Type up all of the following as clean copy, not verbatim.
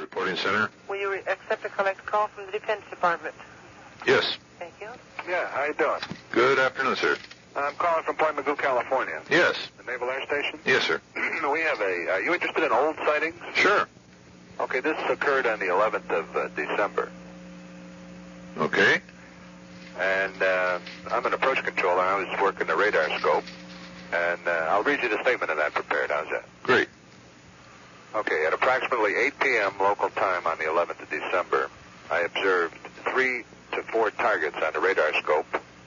Reporting center. Will you accept a collect call from the Defense Department? Yes. Thank you. Yeah, how you doing? Good afternoon, sir. I'm calling from Point Mugu, California. Yes. The Naval Air Station? Yes, sir. We have are you interested in old sightings? Sure. Okay, this occurred on the 11th of December. Okay. And I'm an approach controller. I was working the radar scope. And I'll read you the statement of that prepared. How's that? Great. Okay, at approximately 8 p.m. local time on the 11th of December, I observed 3 to 4 targets on the radar scope,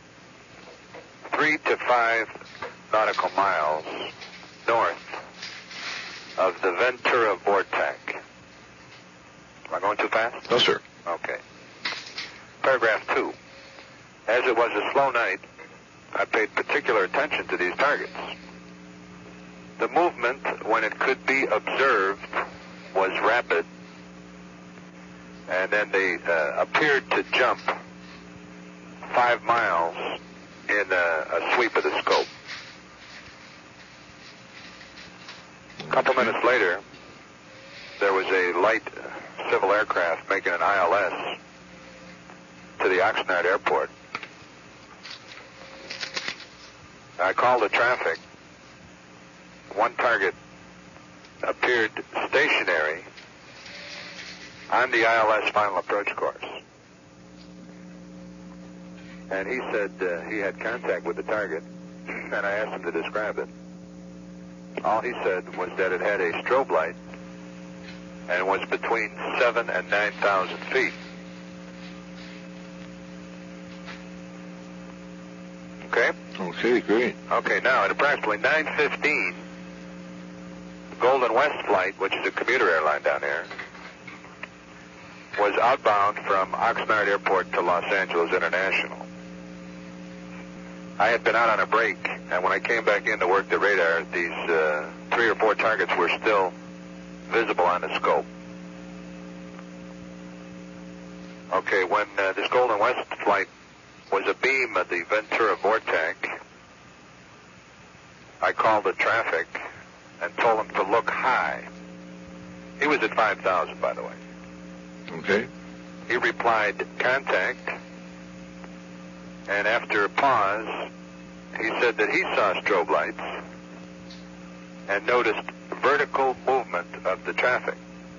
3 to 5 nautical miles north of the Ventura Vortex. Am I going too fast? No, sir. Okay. Paragraph 2. As it was a slow night, I paid particular attention to these targets. The movement, when it could be observed, was rapid, and then they appeared to jump 5 miles in a sweep of the scope. A couple minutes later, there was a light civil aircraft making an ILS to the Oxnard Airport. I called the traffic. One target appeared stationary on the ILS final approach course. And he said he had contact with the target, and I asked him to describe it. All he said was that it had a strobe light and was between 7,000 and 9,000 feet. Okay? Okay, great. Okay, now at approximately 9:15, Golden West flight, which is a commuter airline down there, was outbound from Oxnard Airport to Los Angeles International. I had been out on a break, and when I came back in to work the radar, these 3 or 4 targets were still visible on the scope. Okay, when this Golden West flight was abeam of the Ventura Vortex, I called the traffic and told him to look high. He was at 5,000, by the way. Okay. He replied, contact, and after a pause, he said that he saw strobe lights and noticed vertical movement of the traffic.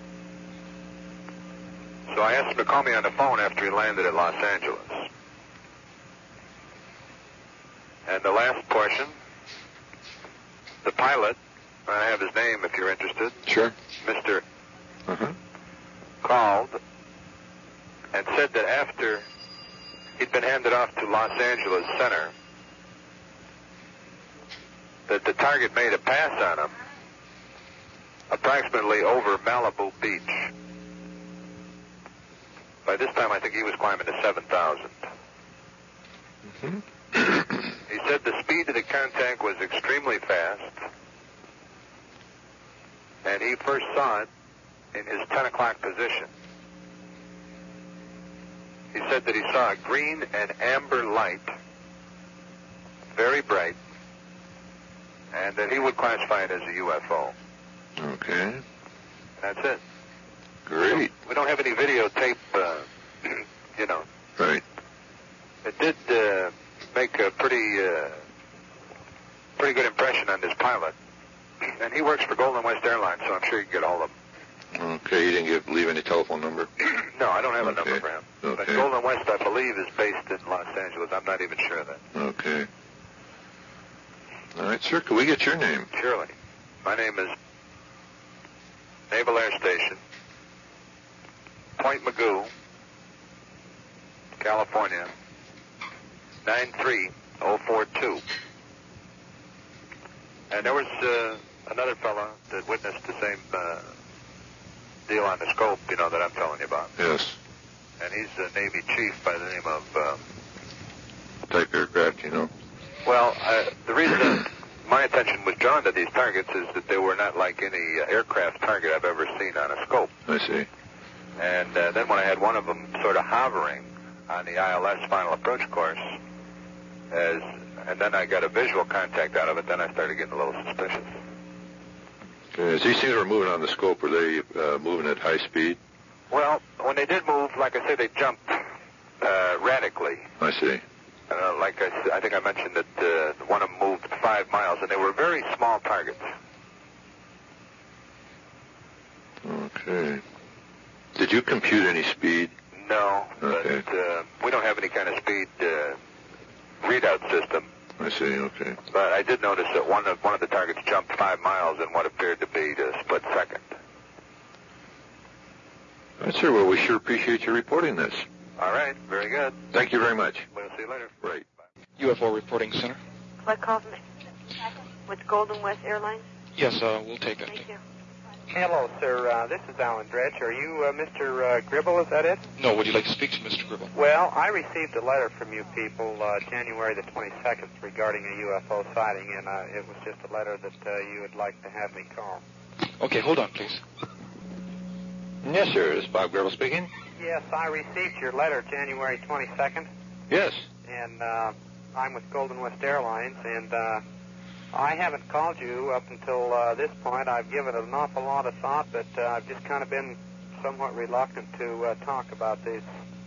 So I asked him to call me on the phone after he landed at Los Angeles. And the last portion, the pilot, I have his name if you're interested. Sure. Mr. Uh-huh. Called and said that after he'd been handed off to Los Angeles Center, that the target made a pass on him approximately over Malibu Beach. By this time, I think he was climbing to 7,000. Mm-hmm. He said the speed of the contact was extremely fast, and he first saw it in his 10 o'clock position. He said that he saw a green and amber light, very bright, and that he would classify it as a UFO. Okay. That's it. Great. We don't have any videotape, you know. Right. It did make a pretty good impression on this pilot. And he works for Golden West Airlines, so I'm sure you can get a hold of him. Okay, you didn't leave any telephone number? No, I don't have a number for him. Okay. But Golden West, I believe, is based in Los Angeles. I'm not even sure of that. Okay. All right, sir, could we get your name? Surely. My name is Naval Air Station, Point Mugu, California, 93042. And there was another fellow that witnessed the same deal on the scope, you know, that I'm telling you about. Yes. And he's a Navy chief by the name of... Type aircraft, you know? Well, the reason that my attention was drawn to these targets is that they were not like any aircraft target I've ever seen on a scope. I see. And then when I had one of them sort of hovering on the ILS final approach course, and then I got a visual contact out of it, then I started getting a little suspicious. Okay. As these things were moving on the scope, were they moving at high speed? Well, when they did move, like I said, they jumped radically. I see. Like I think I mentioned that one of them moved 5 miles, and they were very small targets. Okay. Did you compute any speed? No, Okay. but we don't have any kind of speed readout system. I see, okay. But I did notice that one of the targets jumped 5 miles in what appeared to be a split second. All right, sir. Well, we sure appreciate you reporting this. All right, very good. Thank you very much. We'll see you later. Right. UFO Reporting Center. Collect call from with Golden West Airlines. Yes, we'll take that. Thank you. Hello, sir. This is Alan Dredge. Are you Mr. Gribble, is that it? No, would you like to speak to Mr. Gribble? Well, I received a letter from you people January the 22nd regarding a UFO sighting, and it was just a letter that you would like to have me call. Okay, hold on, please. Yes, sir. This is Bob Gribble speaking. Yes, I received your letter January 22nd, Yes. and I'm with Golden West Airlines, and I haven't called you up until this point. I've given it an awful lot of thought, but I've just kind of been somewhat reluctant to talk about this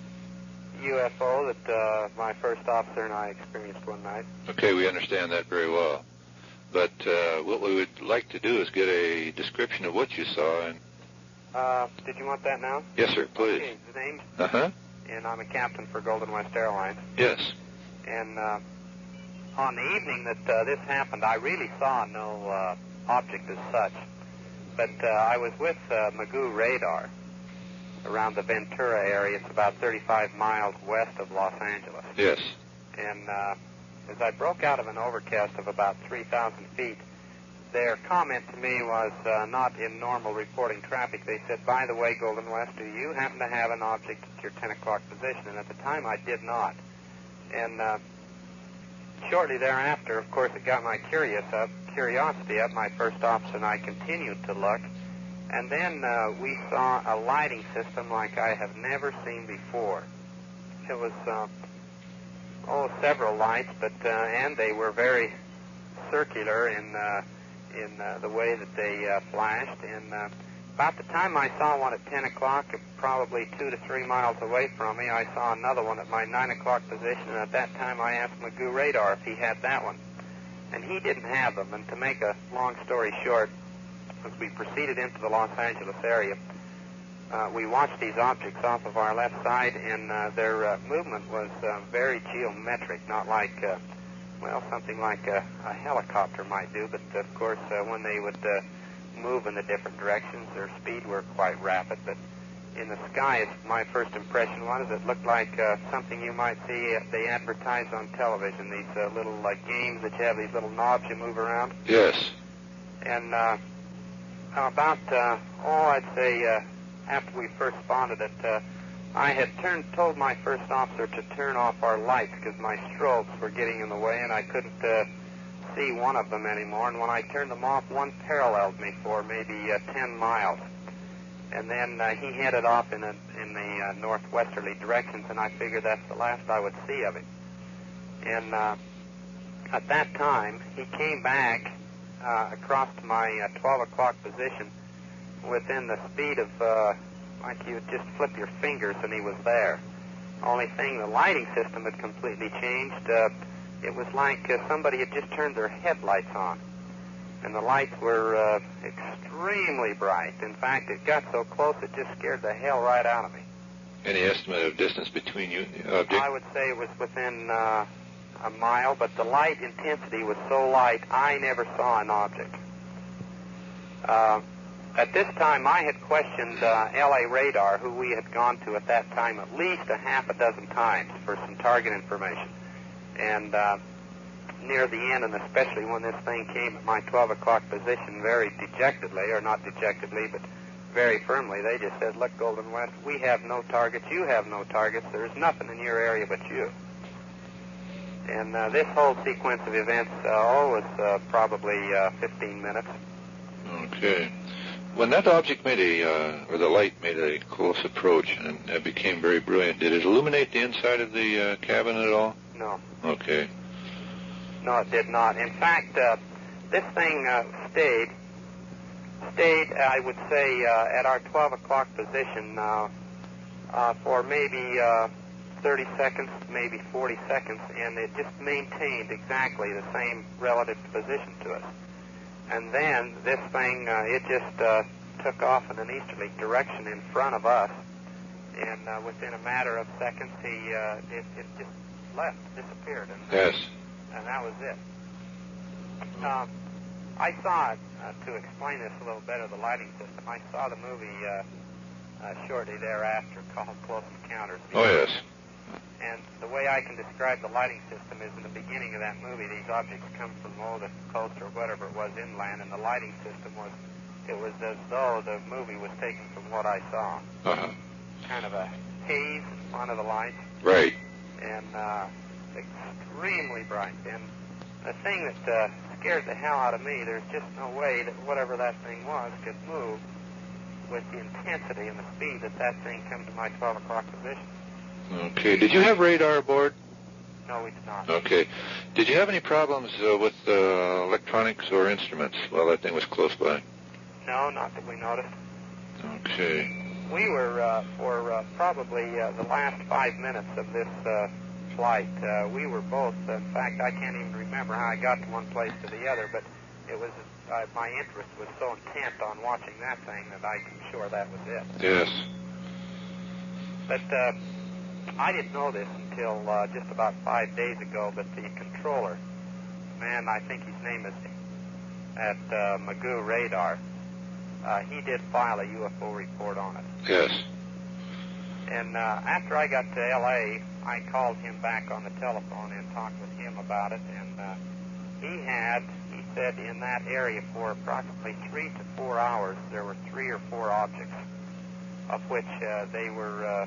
UFO that my first officer and I experienced one night. Okay, we understand that very well. But what we would like to do is get a description of what you saw. And Did you want that now? yes, sir, please. Okay, the name, Uh-huh. and I'm a captain for Golden West Airlines. Yes. And on the evening that this happened, I really saw no object as such. But I was with Magoo Radar around the Ventura area. It's about 35 miles west of Los Angeles. Yes. And as I broke out of an overcast of about 3,000 feet, their comment to me was not in normal reporting traffic. They said, by the way, Golden West, do you happen to have an object at your 10 o'clock position? And at the time, I did not. And shortly thereafter, of course, it got my curiosity up. My first officer and I continued to look. And then we saw a lighting system like I have never seen before. It was, several lights, but and they were very circular in the way that they flashed. And about the time I saw one at 10 o'clock, probably 2 to 3 miles away from me, I saw another one at my 9 o'clock position. And at that time, I asked Magoo Radar if he had that one. And he didn't have them. And to make a long story short, as we proceeded into the Los Angeles area, we watched these objects off of our left side, and their movement was very geometric, not like, something like a helicopter might do. But, of course, when they would move in the different directions, their speed were quite rapid. But in the sky, my first impression was it looked like something you might see they advertise on television, these little games that you have these little knobs you move around. Yes. And about, I'd say after we first spotted it, I had told my first officer to turn off our lights because my strobes were getting in the way and I couldn't see one of them anymore. And when I turned them off, one paralleled me for maybe 10 miles. And then he headed off in the northwesterly directions, and I figured that's the last I would see of him. And at that time, he came back across to my 12 o'clock position within the speed of, like you would just flip your fingers and he was there. Only thing, the lighting system had completely changed. It was like somebody had just turned their headlights on. And the lights were extremely bright. In fact, it got so close it just scared the hell right out of me. Any estimate of distance between you and the object? I would say it was within a mile, but the light intensity was so light, I never saw an object. At this time, I had questioned L.A. Radar, who we had gone to at that time at least a half a dozen times for some target information. And near the end, and especially when this thing came at my 12 o'clock position very dejectedly, or not dejectedly, but very firmly, they just said, look, Golden West, we have no targets, you have no targets, there's nothing in your area but you. And this whole sequence of events was probably 15 minutes. Okay. When that object made or the light made a close approach and it became very brilliant, did it illuminate the inside of the cabin at all? No. Okay. No, it did not. In fact, this thing stayed stayed, I would say, at our 12 o'clock position for maybe 30 seconds, maybe 40 seconds, and it just maintained exactly the same relative position to us. And then this thing, it just took off in an easterly direction in front of us, and within a matter of seconds, it just left, disappeared, and that was it. I saw it, to explain this a little better, the lighting system. I saw the movie shortly thereafter called Close Encounters. Oh, yes. And the way I can describe the lighting system is in the beginning of that movie, these objects come from the coast or whatever it was inland, and the lighting system was as though the movie was taken from what I saw. Uh-huh. Kind of a haze in front of the lights. Right. And extremely bright. And the thing that scared the hell out of me, there's just no way that whatever that thing was could move with the intensity and the speed that thing came to my 12 o'clock position. Okay. Did you have radar aboard? No, we did not. Okay. Did you have any problems with electronics or instruments while that thing was close by? No, not that we noticed. Okay. We were, for probably the last 5 minutes of this flight, we were both, in fact, I can't even remember how I got to one place to the other, but it was, my interest was so intent on watching that thing that I'm sure that was it. Yes. But I didn't know this until just about 5 days ago, but the controller, man, I think his name is at Magoo Radar, he did file a UFO report on it. Yes. And after I got to L.A., I called him back on the telephone and talked with him about it, and he said in that area for approximately 3 to 4 hours, there were 3 or 4 objects, of which they were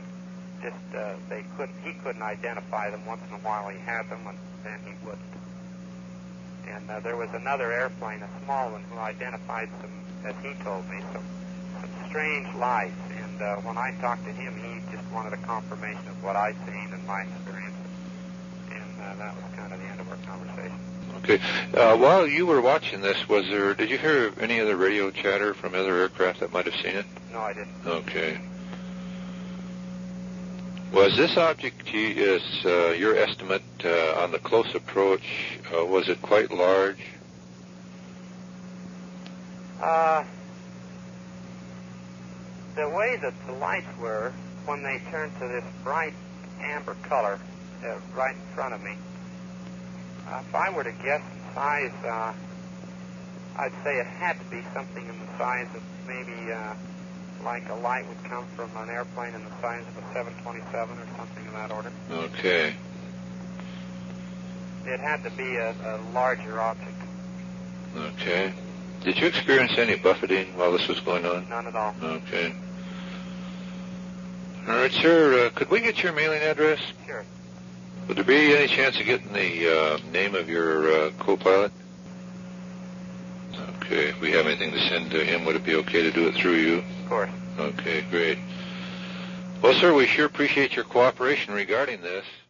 he couldn't identify them. Once in a while he had them, and then he wouldn't. And there was another airplane, a small one, who identified some, as he told me, some strange lights. And when I talked to him, he just wanted a confirmation of what I'd seen and my experience. And that was kind of the end of our conversation. Okay. While you were watching this, did you hear any other radio chatter from other aircraft that might have seen it? No, I didn't. Okay. Was this object, your estimate on the close approach, was it quite large? The way that the lights were, when they turned to this bright amber color right in front of me, if I were to guess the size, I'd say it had to be something in the size of maybe like a light would come from an airplane in the size of a 727 or something of that order. Okay. It had to be a larger object. Okay. Did you experience any buffeting while this was going on? None at all. Okay. All right, sir. Could we get your mailing address? Sure. Would there be any chance of getting the name of your co-pilot? Okay. If we have anything to send to him, would it be okay to do it through you? Of course. Okay, great. Well, sir, we sure appreciate your cooperation regarding this.